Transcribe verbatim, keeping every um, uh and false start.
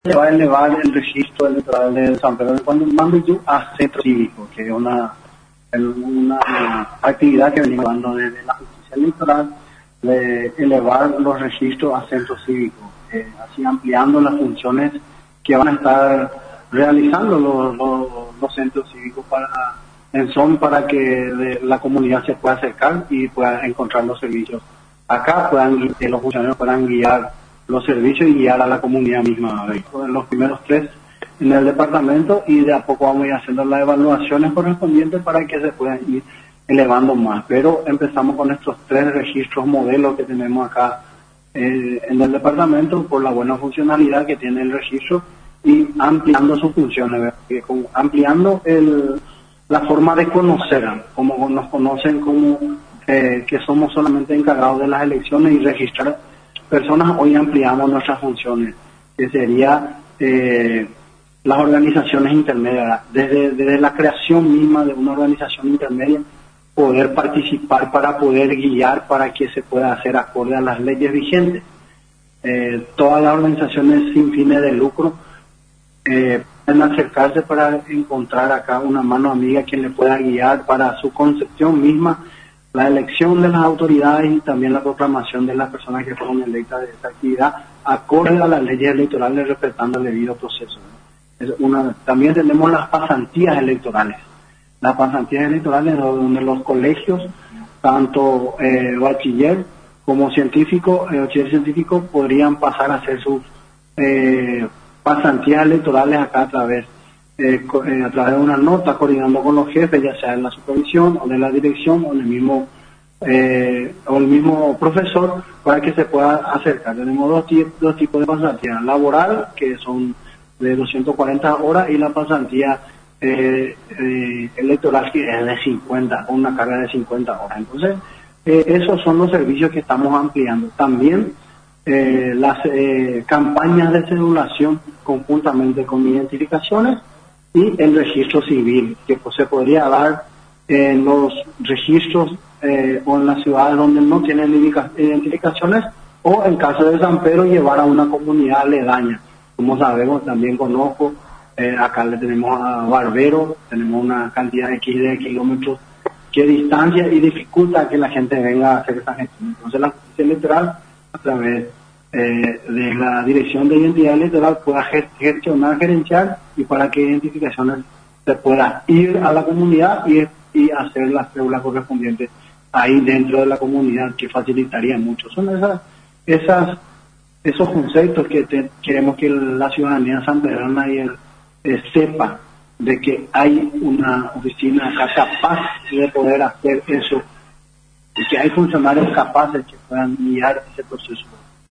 Se va a elevar el registro electoral de San Pedro de Cuando mando yo a centro cívico, que es una, una, una actividad que venimos dando desde la justicia electoral, de elevar los registros a centro cívico, eh, así ampliando las funciones que van a estar realizando los, los, los centros cívicos para en son para que de, la comunidad se pueda acercar y pueda encontrar los servicios. Acá puedan eh, los funcionarios puedan guiar los servicios y guiar a la comunidad misma. Los primeros tres en el departamento y de a poco vamos a ir haciendo las evaluaciones correspondientes para que se puedan ir elevando más. Pero empezamos con estos tres registros modelos que tenemos acá eh, en el departamento por la buena funcionalidad que tiene el registro y ampliando sus funciones, con, ampliando el, la forma de conocer, como nos conocen como eh, que somos solamente encargados de las elecciones y registrar personas. Hoy ampliamos nuestras funciones, que sería eh, las organizaciones intermedias, desde, desde la creación misma de una organización intermedia, poder participar para poder guiar para que se pueda hacer acorde a las leyes vigentes. Eh, todas las organizaciones sin fines de lucro eh, pueden acercarse para encontrar acá una mano amiga quien le pueda guiar para su concepción misma, la elección de las autoridades y también la proclamación de las personas que fueron electas de esta actividad, acorde a las leyes electorales, respetando el debido proceso. Es una, también tenemos las pasantías electorales. Las pasantías electorales donde los colegios, tanto eh, bachiller como científico, eh, bachiller científico, podrían pasar a hacer sus eh, pasantías electorales acá a través Eh, a través de una nota, coordinando con los jefes, ya sea en la supervisión o de la dirección o el mismo eh, o el mismo profesor, para que se pueda acercar. Tenemos dos, dos tipos de pasantía: laboral, que son de doscientas cuarenta horas, y la pasantía eh, eh, electoral, que es de cincuenta, con una carga de cincuenta horas. Entonces, eh, esos son los servicios que estamos ampliando. También eh, las eh, campañas de cedulación conjuntamente con identificaciones y el registro civil, que pues, se podría dar en los registros eh, o en las ciudades donde no tienen identificaciones, o en caso de San Pedro llevar a una comunidad aledaña. Como sabemos, también conozco, eh, acá le tenemos a Barbero, tenemos una cantidad X de kilómetros que distancia y dificulta que la gente venga a hacer esa gestión. Entonces la justicia electoral, a través Eh, de la Dirección de Identidad Electoral, pueda gestionar, gerenciar, y para que identificaciones se pueda ir a la comunidad y, y hacer las cédulas correspondientes ahí dentro de la comunidad, que facilitaría mucho. Son esas, esas esos conceptos que te, queremos que la ciudadanía sanpedrana y el, eh, sepa de que hay una oficina acá capaz de poder hacer eso y que hay funcionarios capaces que puedan guiar ese proceso.